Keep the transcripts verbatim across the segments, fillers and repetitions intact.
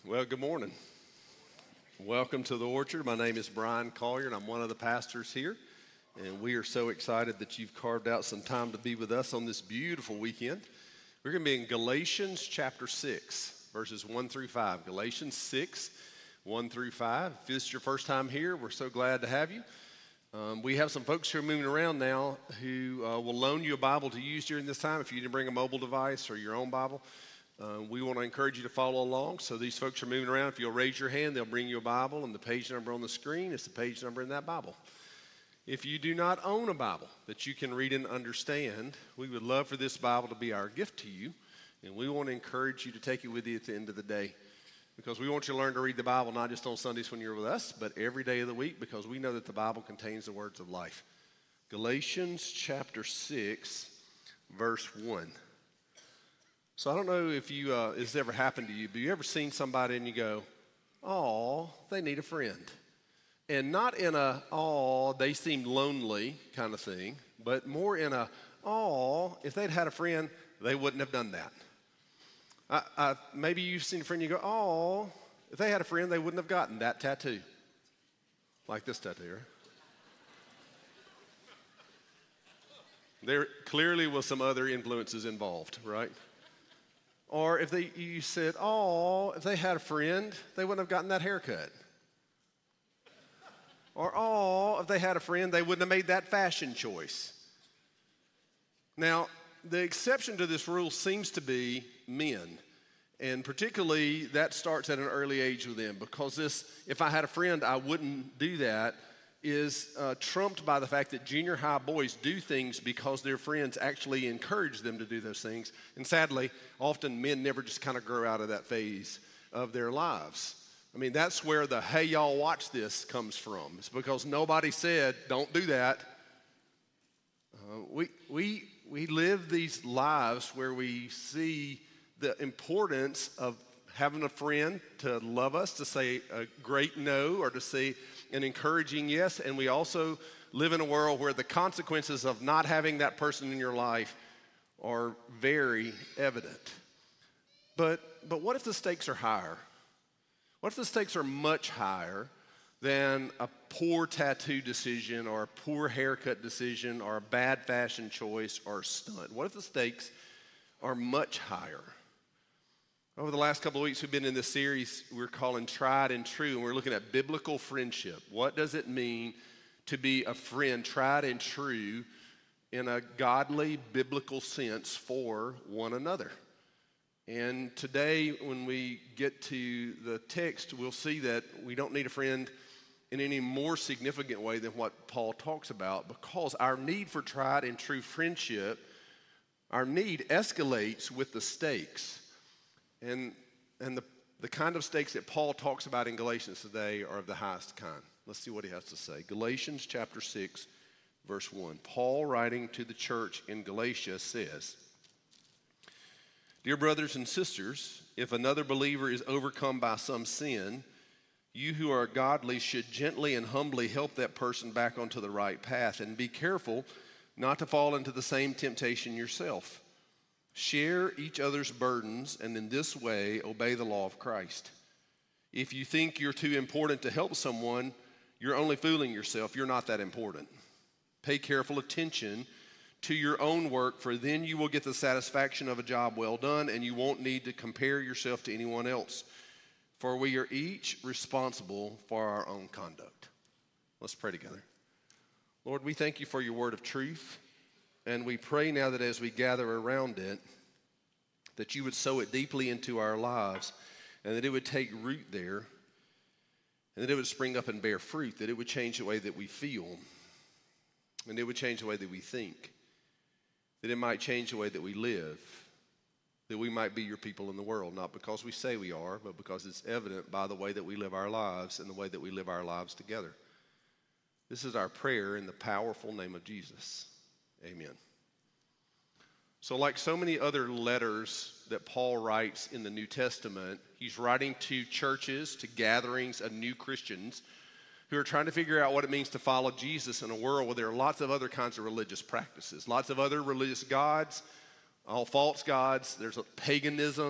Well, good morning. Welcome to the Orchard. My name is Brian Collier, and I'm one of the pastors here. And we are so excited that you've carved out some time to be with us on this beautiful weekend. We're going to be in Galatians chapter six, verses one through five. Galatians six, one through five. If this is your first time here, we're so glad to have you. Um, we have some folks who are moving around now who uh, will loan you a Bible to use during this time if you didn't bring a mobile device or your own Bible. Uh, we want to encourage you to follow along. So these folks are moving around. If you'll raise your hand, they'll bring you a Bible, and the page number on the screen is the page number in that Bible. If you do not own a Bible that you can read and understand, we would love for this Bible to be our gift to you, and we want to encourage you to take it with you at the end of the day, because we want you to learn to read the Bible not just on Sundays when you're with us, but every day of the week, because we know that the Bible contains the words of life. Galatians chapter six, verse one. So I don't know if you uh, it's ever happened to you, but you ever seen somebody and you go, "Oh, they need a friend," and not in a "oh, they seem lonely" kind of thing, but more in a "oh, if they'd had a friend, they wouldn't have done that." I, I, maybe you've seen a friend and you go, "Oh, if they had a friend, they wouldn't have gotten that tattoo," like this tattoo, right? There clearly was some other influences involved, right? Or if they, you said, "Oh, if they had a friend, they wouldn't have gotten that haircut." Or, "Oh, if they had a friend, they wouldn't have made that fashion choice." Now, the exception to this rule seems to be men. And particularly, that starts at an early age with them, because this, "if I had a friend, I wouldn't do that," is uh, trumped by the fact that junior high boys do things because their friends actually encourage them to do those things. And sadly, often men never just kind of grow out of that phase of their lives. I mean, that's where the "hey, y'all, watch this" comes from. It's because nobody said, "don't do that." Uh, we, we, we live these lives where we see the importance of having a friend to love us, to say a great no or to say an encouraging yes. And we also live in a world where the consequences of not having that person in your life are very evident. But, but what if the stakes are higher? What if the stakes are much higher than a poor tattoo decision or a poor haircut decision or a bad fashion choice or a stunt? What if the stakes are much higher? Over the last couple of weeks, we've been in this series we're calling Tried and True, and we're looking at biblical friendship. What does it mean to be a friend, tried and true, in a godly, biblical sense for one another? And today, when we get to the text, we'll see that we don't need a friend in any more significant way than what Paul talks about, because our need for tried and true friendship, our need escalates with the stakes. And, and the, the kind of stakes that Paul talks about in Galatians today are of the highest kind. Let's see what he has to say. Galatians chapter six, verse one. Paul, writing to the church in Galatia, says, "Dear brothers and sisters, if another believer is overcome by some sin, you who are godly should gently and humbly help that person back onto the right path, and be careful not to fall into the same temptation yourself. Share each other's burdens, and in this way obey the law of Christ. If you think you're too important to help someone, you're only fooling yourself. You're not that important. Pay careful attention to your own work, for then you will get the satisfaction of a job well done, and you won't need to compare yourself to anyone else. For we are each responsible for our own conduct." Let's pray together. Lord, we thank you for your word of truth. And we pray now that as we gather around it, that you would sow it deeply into our lives, and that it would take root there, and that it would spring up and bear fruit, that it would change the way that we feel, and it would change the way that we think, that it might change the way that we live, that we might be your people in the world, not because we say we are, but because it's evident by the way that we live our lives and the way that we live our lives together. This is our prayer in the powerful name of Jesus. Amen. So like so many other letters that Paul writes in the New Testament, he's writing to churches, to gatherings of new Christians who are trying to figure out what it means to follow Jesus in a world where there are lots of other kinds of religious practices, lots of other religious gods, all false gods. There's a paganism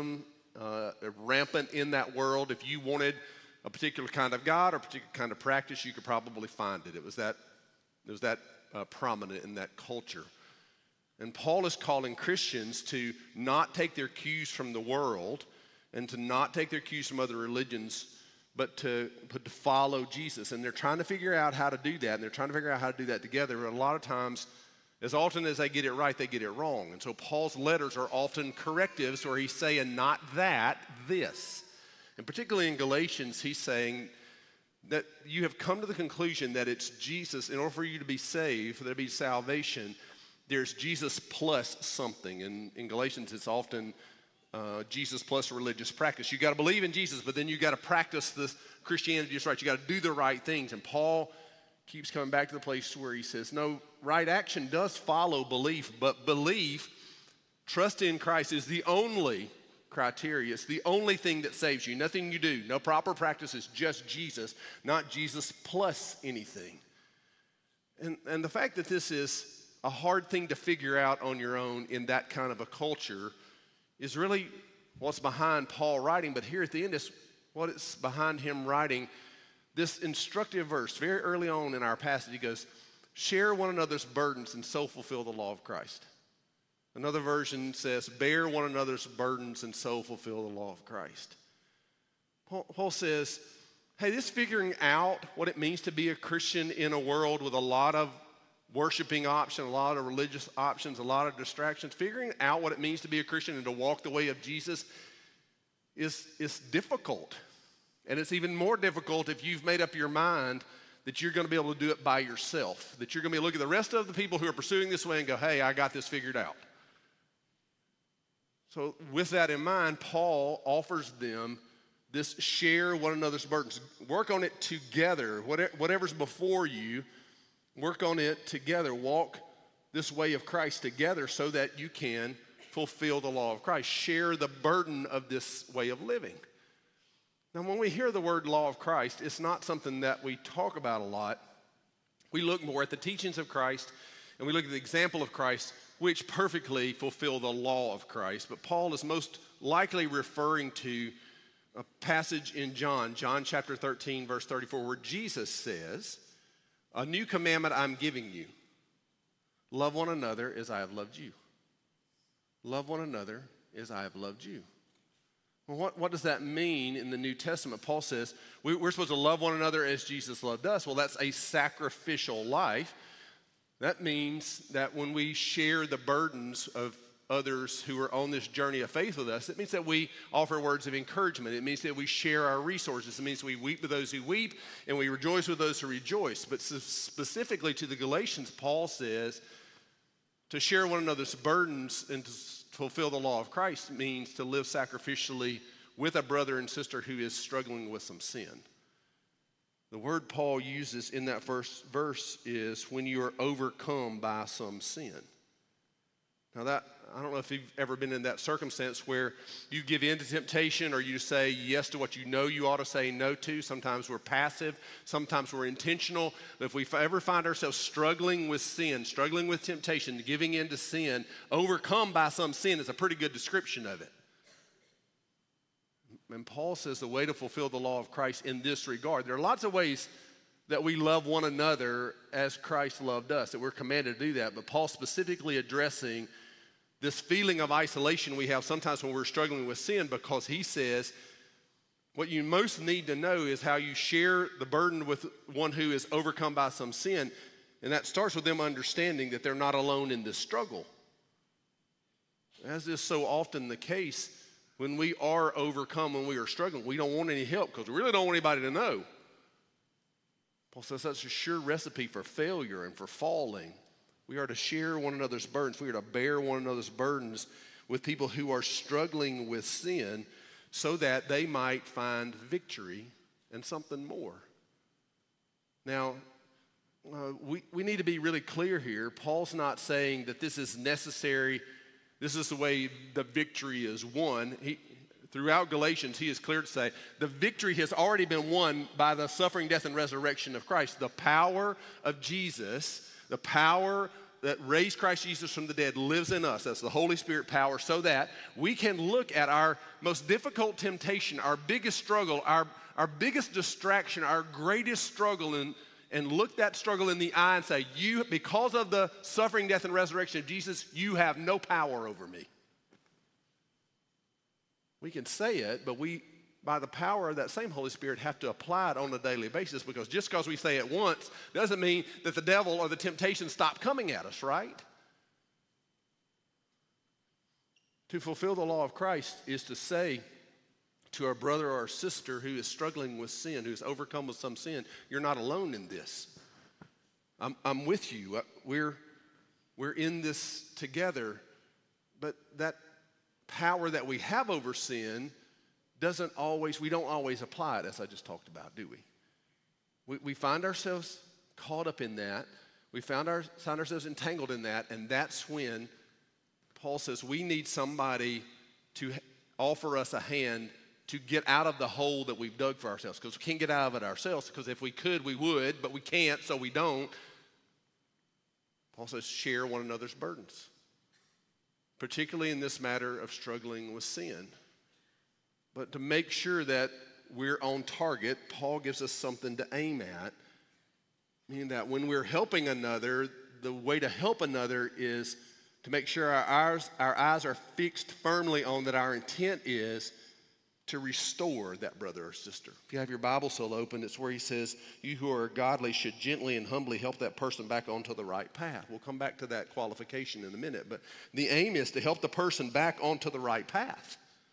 uh, rampant in that world. If you wanted a particular kind of God or a particular kind of practice, you could probably find it. It was that, it was that uh, prominent in that culture. And Paul is calling Christians to not take their cues from the world and to not take their cues from other religions, but to, but to follow Jesus. And they're trying to figure out how to do that, and they're trying to figure out how to do that together. But a lot of times, as often as they get it right, they get it wrong. And so Paul's letters are often correctives where he's saying, not that, this. And particularly in Galatians, he's saying that you have come to the conclusion that it's Jesus. In order for you to be saved, for there to be salvation, there's Jesus plus something. And in Galatians, it's often uh, Jesus plus religious practice. You got to believe in Jesus, but then you got to practice this Christianity just right. You got to do the right things. And Paul keeps coming back to the place where he says, no, right action does follow belief, but belief, trust in Christ, is the only criteria. It's the only thing that saves you. Nothing you do, no proper practice, is just Jesus, not Jesus plus anything. And, and the fact that this is a hard thing to figure out on your own in that kind of a culture is really what's behind Paul writing. But here at the end is what is behind him writing this instructive verse. Very early on in our passage, he goes, share one another's burdens and so fulfill the law of Christ. Another version says, bear one another's burdens and so fulfill the law of Christ. Paul, Paul says, hey, this figuring out what it means to be a Christian in a world with a lot of worshiping options, a lot of religious options, a lot of distractions, figuring out what it means to be a Christian and to walk the way of Jesus is, is difficult. And it's even more difficult if you've made up your mind that you're going to be able to do it by yourself, that you're going to be looking at the rest of the people who are pursuing this way and go, hey, I got this figured out. So with that in mind, Paul offers them this share one another's burdens. Work on it together. Whatever's before you, work on it together. Walk this way of Christ together so that you can fulfill the law of Christ. Share the burden of this way of living. Now, when we hear the word law of Christ, it's not something that we talk about a lot. We look more at the teachings of Christ, and we look at the example of Christ, which perfectly fulfill the law of Christ. But Paul is most likely referring to a passage in John, John chapter thirteen, verse thirty-four, where Jesus says, a new commandment I'm giving you, love one another as I have loved you. Love one another as I have loved you. Well, what, what does that mean in the New Testament? Paul says we, we're supposed to love one another as Jesus loved us. Well, that's a sacrificial life. That means that when we share the burdens of others who are on this journey of faith with us, it means that we offer words of encouragement. It means that we share our resources. It means we weep with those who weep and we rejoice with those who rejoice. But specifically to the Galatians, Paul says to share one another's burdens and to fulfill the law of Christ means to live sacrificially with a brother and sister who is struggling with some sin. The word Paul uses in that first verse is when you are overcome by some sin. Now that, I don't know if you've ever been in that circumstance where you give in to temptation or you say yes to what you know you ought to say no to. Sometimes we're passive, sometimes we're intentional. But if we ever find ourselves struggling with sin, struggling with temptation, giving in to sin, overcome by some sin is a pretty good description of it. And Paul says the way to fulfill the law of Christ in this regard, there are lots of ways that we love one another as Christ loved us, that we're commanded to do that. But Paul's specifically addressing this feeling of isolation we have sometimes when we're struggling with sin, because he says what you most need to know is how you share the burden with one who is overcome by some sin. And that starts with them understanding that they're not alone in this struggle. As is so often the case, when we are overcome, when we are struggling, we don't want any help because we really don't want anybody to know. Paul says that's a sure recipe for failure and for falling. We are to share one another's burdens. We are to bear one another's burdens with people who are struggling with sin so that they might find victory and something more. Now, uh, we, we need to be really clear here. Paul's not saying that this is necessary. This is the way the victory is won. He, throughout Galatians, he is clear to say the victory has already been won by the suffering, death, and resurrection of Christ. The power of Jesus, the power that raised Christ Jesus from the dead lives in us. That's the Holy Spirit power, so that we can look at our most difficult temptation, our biggest struggle, our, our biggest distraction, our greatest struggle, and, and look that struggle in the eye and say, "You, because of the suffering, death, and resurrection of Jesus, you have no power over me." We can say it, but we, by the power of that same Holy Spirit, have to apply it on a daily basis, because just because we say it once doesn't mean that the devil or the temptation stop coming at us, right? To fulfill the law of Christ is to say to our brother or our sister who is struggling with sin, who's overcome with some sin, "You're not alone in this. I'm, I'm with you. We're, we're in this together." But that power that we have over sin doesn't always, we don't always apply it, as I just talked about, do we? We, we find ourselves caught up in that. We found our, find ourselves entangled in that, and that's when Paul says we need somebody to offer us a hand to get out of the hole that we've dug for ourselves, because we can't get out of it ourselves, because if we could, we would, but we can't, so we don't. Paul says share one another's burdens, particularly in this matter of struggling with sin. But to make sure that we're on target, Paul gives us something to aim at, meaning that when we're helping another, the way to help another is to make sure our eyes, our eyes are fixed firmly on that our intent is to restore that brother or sister. If you have your Bible still open, it's where he says, "You who are godly should gently and humbly help that person back onto the right path." We'll come back to that qualification in a minute, but the aim is to help the person back onto the right path.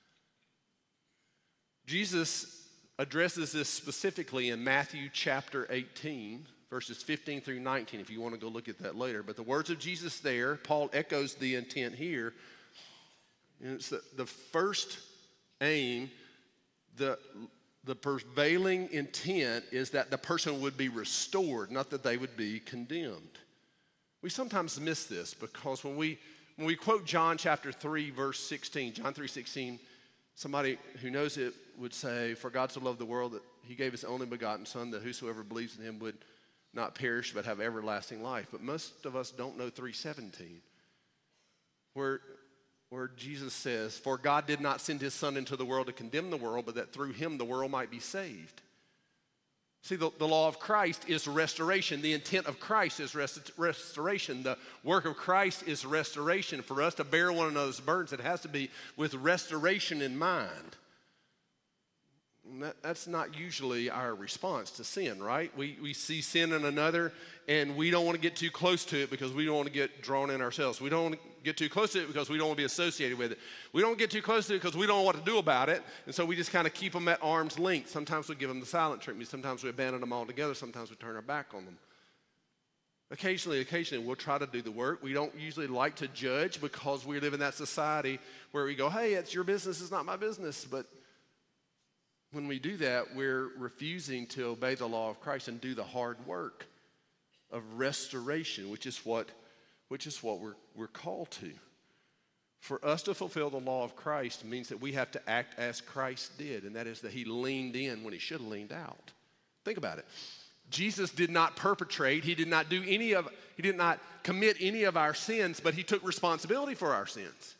Jesus addresses this specifically in Matthew chapter eighteen, verses fifteen through nineteen, if you want to go look at that later. But the words of Jesus there, Paul echoes the intent here. And it's the, the first aim, the, the prevailing intent is that the person would be restored, not that they would be condemned. We sometimes miss this, because when we when we quote John chapter three, verse sixteen, John three sixteen, somebody who knows it would say, "For God so loved the world that he gave his only begotten Son, that whosoever believes in him would not perish but have everlasting life." But most of us don't know three seventeen, where, where Jesus says, "For God did not send his Son into the world to condemn the world, but that through him the world might be saved." See, the, the law of Christ is restoration. The intent of Christ is rest, restoration. The work of Christ is restoration. For us to bear one another's burdens, it has to be with restoration in mind. That, that's not usually our response to sin, right? We, we see sin in another, and we don't want to get too close to it because we don't want to get drawn in ourselves. We don't want to get too close to it because we don't want to be associated with it. We don't get too close to it because we don't know what to do about it, and so we just kind of keep them at arm's length. Sometimes we give them the silent treatment. Sometimes we abandon them altogether. Sometimes we turn our back on them. Occasionally, occasionally, we'll try to do the work. We don't usually like to judge because we live in that society where we go, "Hey, it's your business, it's not my business." But when we do that, we're refusing to obey the law of Christ and do the hard work of restoration, which is what, which is what we're, we're called to. For us to fulfill the law of Christ means that we have to act as Christ did, and that is that he leaned in when he should have leaned out. Think about it. Jesus did not perpetrate, he did not do any of, he did not commit any of our sins, but he took responsibility for our sins.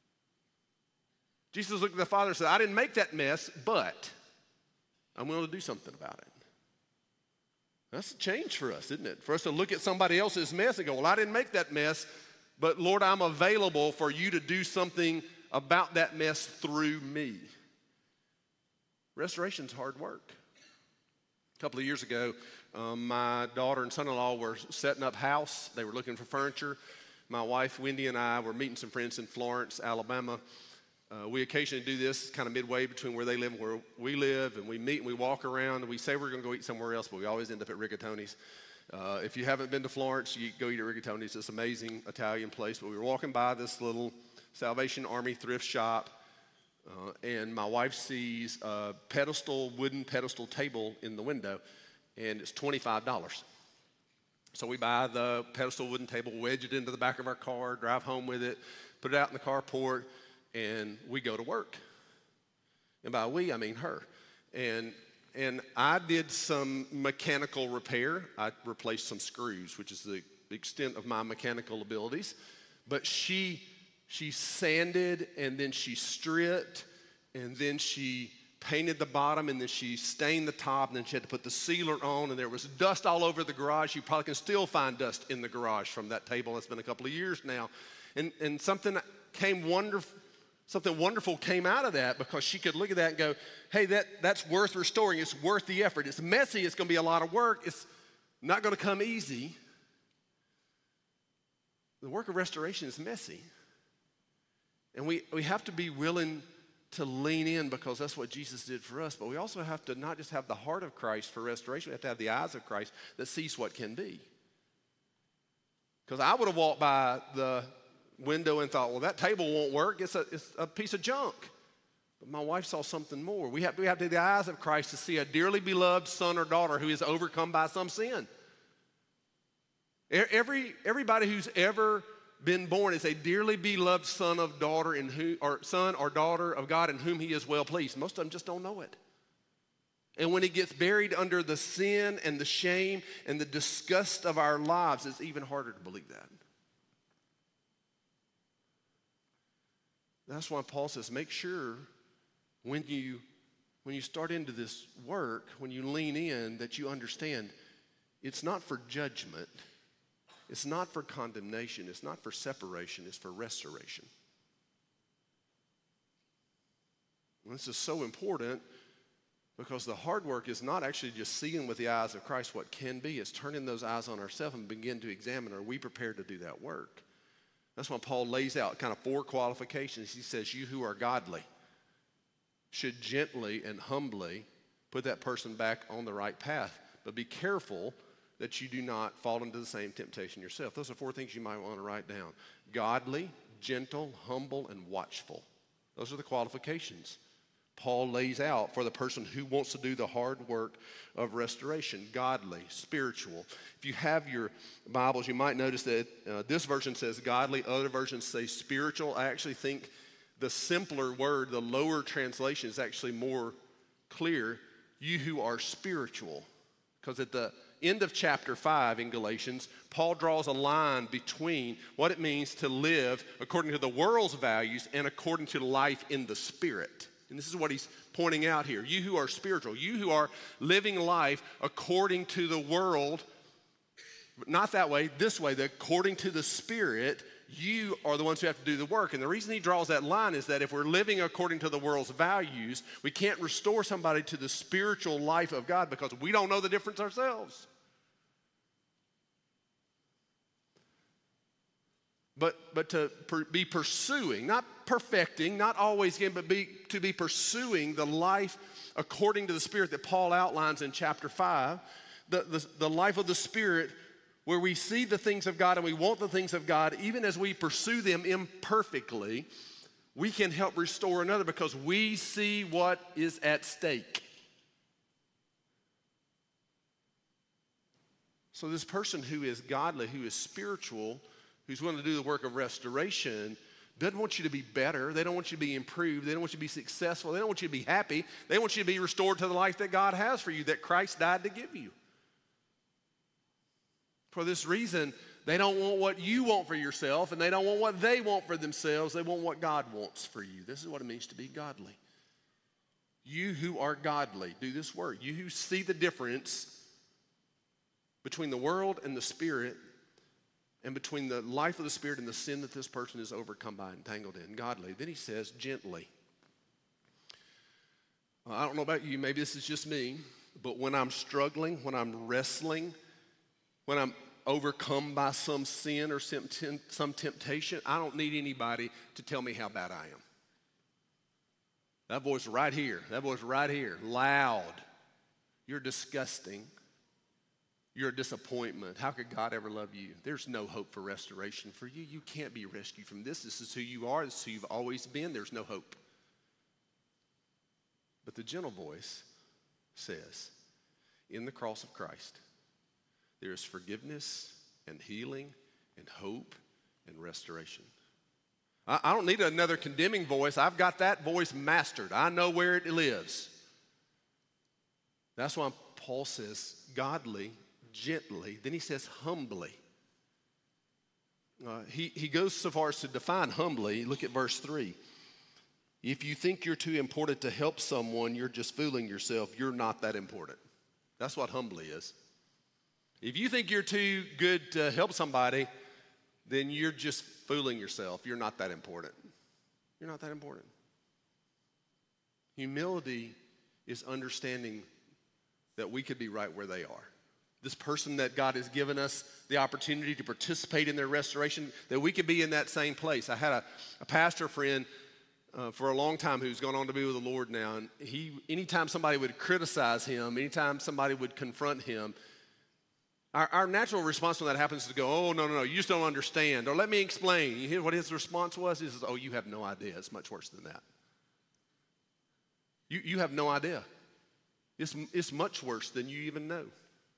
Jesus looked at the Father and said, "I didn't make that mess, but I'm willing to do something about it." That's a change for us, isn't it? For us to look at somebody else's mess and go, "Well, I didn't make that mess, but Lord, I'm available for you to do something about that mess through me." Restoration's hard work. A couple of years ago, um, my daughter and son-in-law were setting up house. They were looking for furniture. My wife, Wendy, and I were meeting some friends in Florence, Alabama. Uh, we occasionally do this kind of midway between where they live and where we live, and we meet and we walk around, and we say we're going to go eat somewhere else, but we always end up at Rigatoni's. Uh, if you haven't been to Florence, you go eat at Rigatoni's. It's an amazing Italian place. But we were walking by this little Salvation Army thrift shop, uh, and my wife sees a pedestal, wooden pedestal table in the window, and it's twenty-five dollars. So we buy the pedestal wooden table, wedge it into the back of our car, drive home with it, put it out in the carport, and we go to work. And by we, I mean her. And and I did some mechanical repair. I replaced some screws, which is the the extent of my mechanical abilities. But she, she sanded, and then she stripped, and then she painted the bottom, and then she stained the top, and then she had to put the sealer on, and there was dust all over the garage. You probably can still find dust in the garage from that table. It's been a couple of years now. And, and something came wonderful. Something wonderful came out of that, because she could look at that and go, hey, that, that's worth restoring. It's worth the effort. It's messy. It's going to be a lot of work. It's not going to come easy. The work of restoration is messy. And we, we have to be willing to lean in, because that's what Jesus did for us. But we also have to not just have the heart of Christ for restoration. We have to have the eyes of Christ that sees what can be. Because I would have walked by the window and thought, well, that table won't work. It's a, it's a piece of junk. But my wife saw something more. We have, we have to have the eyes of Christ to see a dearly beloved son or daughter who is overcome by some sin. Every, everybody who's ever been born is a dearly beloved son of daughter in who, or son or daughter of God in whom he is well pleased. Most of them just don't know it. And when it gets buried under the sin and the shame and the disgust of our lives, it's even harder to believe that. That's why Paul says, make sure when you, when you start into this work, when you lean in, that you understand it's not for judgment, it's not for condemnation, it's not for separation, it's for restoration. And this is so important, because the hard work is not actually just seeing with the eyes of Christ what can be. It's turning those eyes on ourselves and begin to examine, are we prepared to do that work? That's why Paul lays out kind of four qualifications. He says, you who are godly should gently and humbly put that person back on the right path. But be careful that you do not fall into the same temptation yourself. Those are four things you might want to write down. Godly, gentle, humble, and watchful. Those are the qualifications Paul lays out for the person who wants to do the hard work of restoration. Godly, spiritual. If you have your Bibles, you might notice that uh, this version says godly, other versions say spiritual. I actually think the simpler word, the lower translation, is actually more clear. You who are spiritual. Because at the end of chapter five in Galatians, Paul draws a line between what it means to live according to the world's values and according to life in the Spirit. And this is what he's pointing out here. You who are spiritual, you who are living life according to the world, but not that way, this way, that according to the Spirit, you are the ones who have to do the work. And the reason he draws that line is that if we're living according to the world's values, we can't restore somebody to the spiritual life of God because we don't know the difference ourselves. But, but to per, be pursuing, not perfecting, not always again, but be, to be pursuing the life according to the Spirit that Paul outlines in chapter five, the, the, the life of the Spirit where we see the things of God and we want the things of God, even as we pursue them imperfectly, we can help restore another because we see what is at stake. So this person who is godly, who is spiritual, who's willing to do the work of restoration, doesn't want you to be better. They don't want you to be improved. They don't want you to be successful. They don't want you to be happy. They want you to be restored to the life that God has for you, that Christ died to give you. For this reason, they don't want what you want for yourself, and they don't want what they want for themselves. They want what God wants for you. This is what it means to be godly. You who are godly, do this work. You who see the difference between the world and the Spirit, and between the life of the Spirit and the sin that this person is overcome by and entangled in, godly. Then he says, gently. Well, I don't know about you, maybe this is just me, but when I'm struggling, when I'm wrestling, when I'm overcome by some sin or some, some temptation, I don't need anybody to tell me how bad I am. That voice right here, that voice right here, loud. You're disgusting. You're a disappointment. How could God ever love you? There's no hope for restoration for you. You can't be rescued from this. This is who you are. This is who you've always been. There's no hope. But the gentle voice says, in the cross of Christ, there is forgiveness and healing and hope and restoration. I, I don't need another condemning voice. I've got that voice mastered. I know where it lives. That's why Paul says, godly, gently. Then he says, humbly. Uh, he, he goes so far as to define humbly. Look at verse three. If you think you're too important to help someone, you're just fooling yourself. You're not that important. That's what humbly is. If you think you're too good to help somebody, then you're just fooling yourself. You're not that important. You're not that important. Humility is understanding that we could be right where they are. This person that God has given us the opportunity to participate in their restoration, that we could be in that same place. I had a, a pastor friend uh, for a long time who's gone on to be with the Lord now, and he, anytime somebody would criticize him, anytime somebody would confront him, our, our natural response when that happens is to go, oh, no, no, no, you just don't understand, or let me explain. You hear what his response was? He says, oh, you have no idea. It's much worse than that. You, you have no idea. It's, it's much worse than you even know.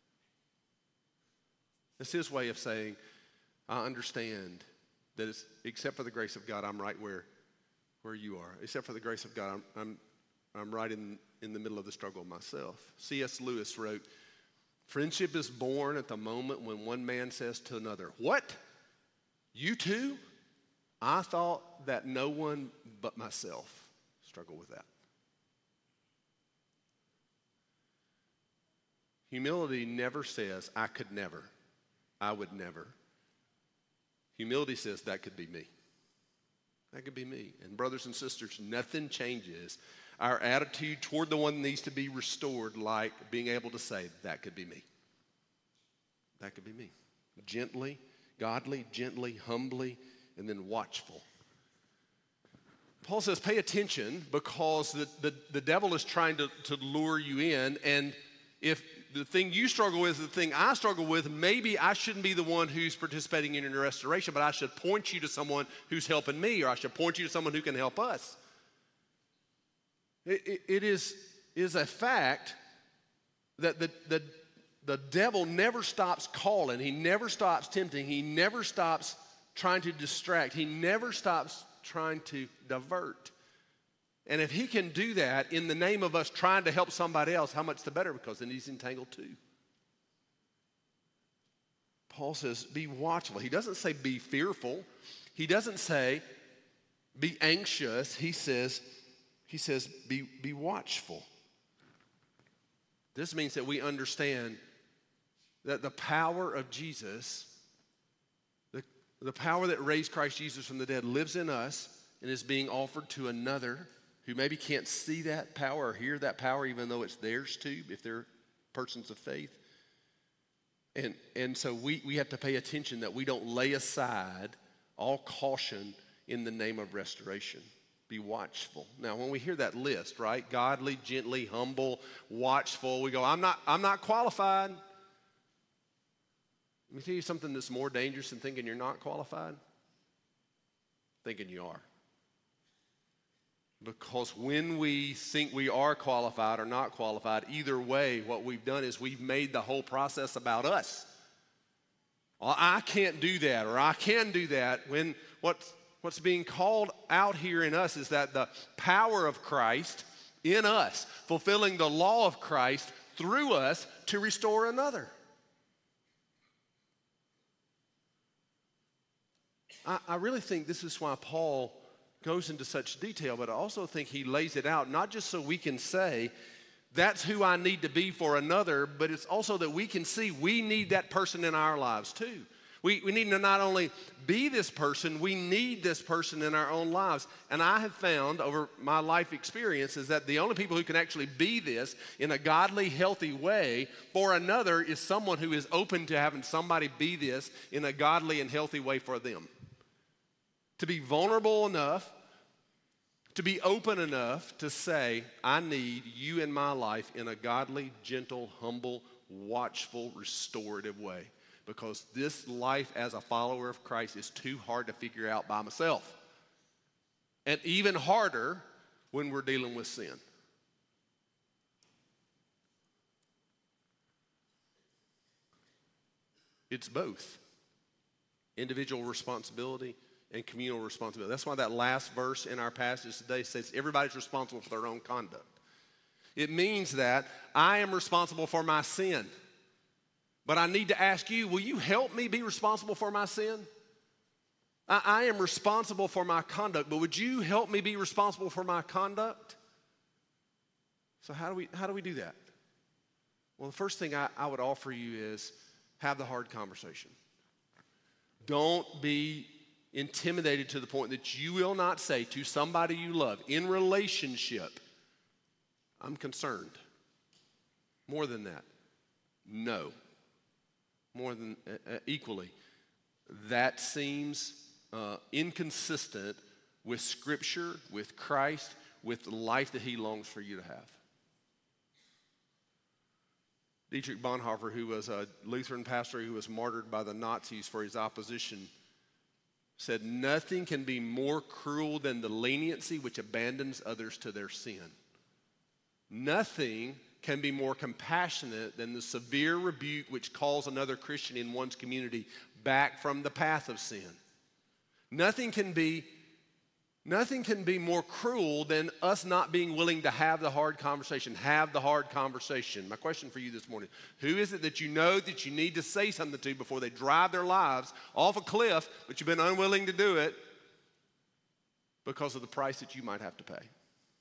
It's his way of saying, I understand that it's, except for the grace of God, I'm right where, where you are. Except for the grace of God, I'm, I'm, I'm right in, in the middle of the struggle myself. C S Lewis wrote, friendship is born at the moment when one man says to another, what? You too? I thought that no one but myself struggled with that. Humility never says, I could never. I would never. Humility says that could be me. That could be me. And brothers and sisters, nothing changes our attitude toward the one that needs to be restored like being able to say, that could be me. That could be me. Gently, godly, gently, humbly, and then watchful. Paul says, pay attention because the, the, the devil is trying to, to lure you in, and if the thing you struggle with is the thing I struggle with, maybe I shouldn't be the one who's participating in your restoration, but I should point you to someone who's helping me, or I should point you to someone who can help us. It, it, it is, is a fact that the, the, the devil never stops calling. He never stops tempting. He never stops trying to distract. He never stops trying to divert. And if he can do that in the name of us trying to help somebody else, how much the better, because then he's entangled too. Paul says, be watchful. He doesn't say be fearful. He doesn't say be anxious. He says, he says be, be watchful. This means that we understand that the power of Jesus, the, the power that raised Christ Jesus from the dead lives in us and is being offered to another who maybe can't see that power or hear that power, even though it's theirs too, if they're persons of faith. And, and so we, we have to pay attention that we don't lay aside all caution in the name of restoration. Be watchful. Now, when we hear that list, right, godly, gently, humble, watchful, we go, I'm not, I'm not qualified. Let me tell you something that's more dangerous than thinking you're not qualified. Thinking you are. Because when we think we are qualified or not qualified, either way, what we've done is we've made the whole process about us. Well, I can't do that, or I can do that, when what's, what's being called out here in us is that the power of Christ in us, fulfilling the law of Christ through us to restore another. I, I really think this is why Paul goes into such detail, but I also think he lays it out not just so we can say, that's who I need to be for another, but it's also that we can see we need that person in our lives too. We, we need to not only be this person, we need this person in our own lives. And I have found over my life experience is that the only people who can actually be this in a godly, healthy way for another is someone who is open to having somebody be this in a godly and healthy way for them. To be vulnerable enough, to be open enough to say, I need you in my life in a godly, gentle, humble, watchful, restorative way. Because this life as a follower of Christ is too hard to figure out by myself. And even harder when we're dealing with sin. It's both. Individual responsibility and communal responsibility. That's why that last verse in our passage today says everybody's responsible for their own conduct. It means that I am responsible for my sin. But I need to ask you, will you help me be responsible for my sin? I, I am responsible for my conduct, but would you help me be responsible for my conduct? So how do we, how do we do that? Well, the first thing I, I would offer you is have the hard conversation. Don't be intimidated to the point that you will not say to somebody you love in relationship, I'm concerned. More than that, no. More than uh, equally, that seems uh, inconsistent with Scripture, with Christ, with the life that he longs for you to have. Dietrich Bonhoeffer, who was a Lutheran pastor who was martyred by the Nazis for his opposition, said, nothing can be more cruel than the leniency which abandons others to their sin. Nothing can be more compassionate than the severe rebuke which calls another Christian in one's community back from the path of sin. Nothing can be, nothing can be more cruel than us not being willing to have the hard conversation, have the hard conversation. My question for you this morning, who is it that you know that you need to say something to before they drive their lives off a cliff, but you've been unwilling to do it because of the price that you might have to pay?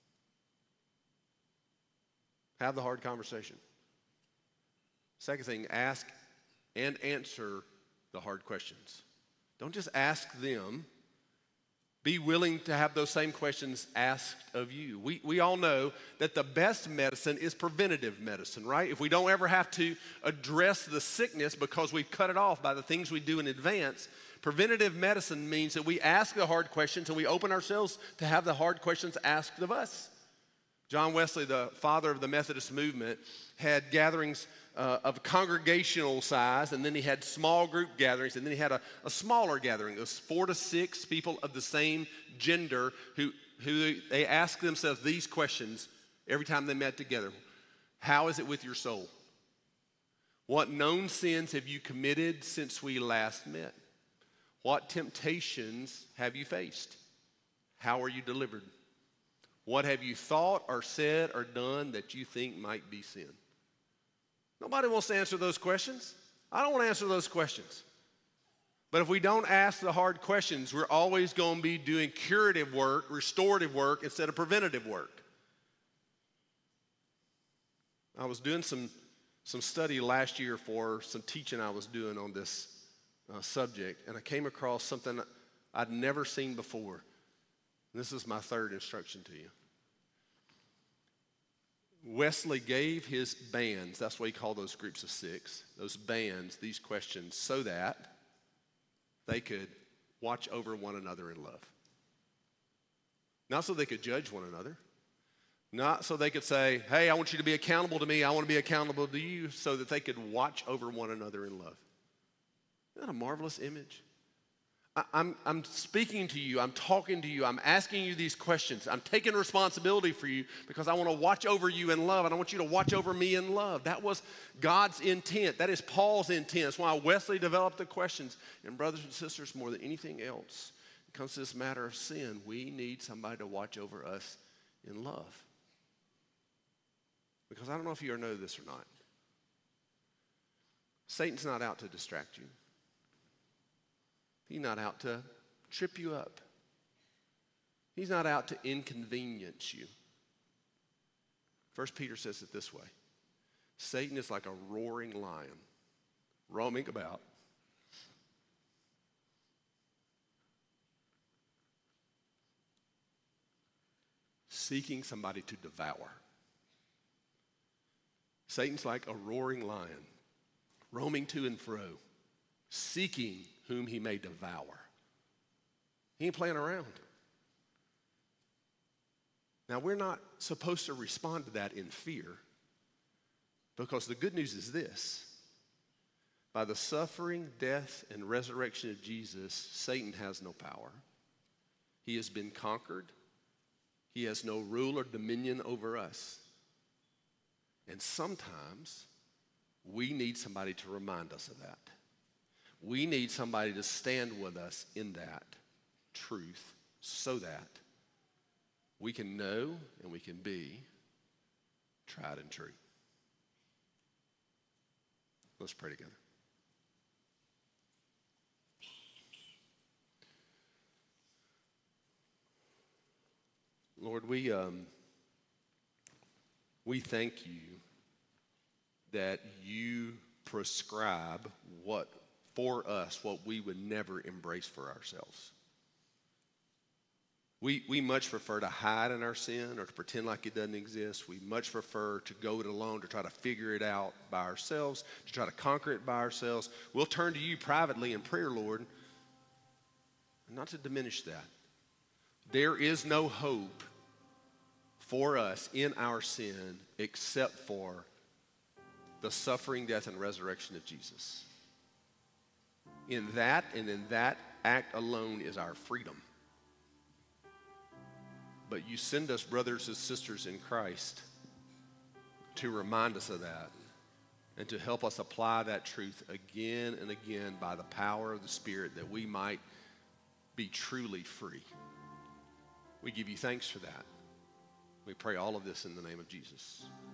Have the hard conversation. Second thing, ask and answer the hard questions. Don't just ask them. Be willing to have those same questions asked of you. We, we all know that the best medicine is preventative medicine, right? If we don't ever have to address the sickness because we've cut it off by the things we do in advance, preventative medicine means that we ask the hard questions and we open ourselves to have the hard questions asked of us. John Wesley, the father of the Methodist movement, had gatherings uh, of congregational size, and then he had small group gatherings, and then he had a, a smaller gathering. It was four to six people of the same gender who, who they asked themselves these questions every time they met together. How is it with your soul? What known sins have you committed since we last met? What temptations have you faced? How are you delivered? What have you thought or said or done that you think might be sin? Nobody wants to answer those questions. I don't want to answer those questions. But if we don't ask the hard questions, we're always going to be doing curative work, restorative work, instead of preventative work. I was doing some, some study last year for some teaching I was doing on this uh, subject, and I came across something I'd never seen before. This is my third instruction to you. Wesley gave his bands, that's what he called those groups of six, those bands, these questions, so that they could watch over one another in love. Not so they could judge one another. Not so they could say, hey, I want you to be accountable to me, I want to be accountable to you, so that they could watch over one another in love. Isn't that a marvelous image? I'm, I'm speaking to you, I'm talking to you, I'm asking you these questions. I'm taking responsibility for you because I want to watch over you in love, and I want you to watch over me in love. That was God's intent. That is Paul's intent. That's why Wesley developed the questions. And brothers and sisters, more than anything else, when it comes to this matter of sin, we need somebody to watch over us in love. Because I don't know if you know this or not. Satan's not out to distract you. He's not out to trip you up. He's not out to inconvenience you. First Peter says it this way. Satan is like a roaring lion, roaming about, seeking somebody to devour. Satan's like a roaring lion, roaming to and fro, seeking whom he may devour. He ain't playing around. Now, we're not supposed to respond to that in fear, because the good news is this. By the suffering, death, and resurrection of Jesus, Satan has no power. He has been conquered. He has no rule or dominion over us. And sometimes we need somebody to remind us of that. We need somebody to stand with us in that truth so that we can know and we can be tried and true. Let's pray together. Lord, we, um, we thank you that you prescribe what for us what we would never embrace for ourselves. We, we much prefer to hide in our sin or to pretend like it doesn't exist. We much prefer to go it alone, to try to figure it out by ourselves, to try to conquer it by ourselves. We'll turn to you privately in prayer, Lord, not to diminish that. There is no hope for us in our sin except for the suffering, death, and resurrection of Jesus. In that and in that act alone is our freedom. But you send us brothers and sisters in Christ to remind us of that and to help us apply that truth again and again by the power of the Spirit that we might be truly free. We give you thanks for that. We pray all of this in the name of Jesus.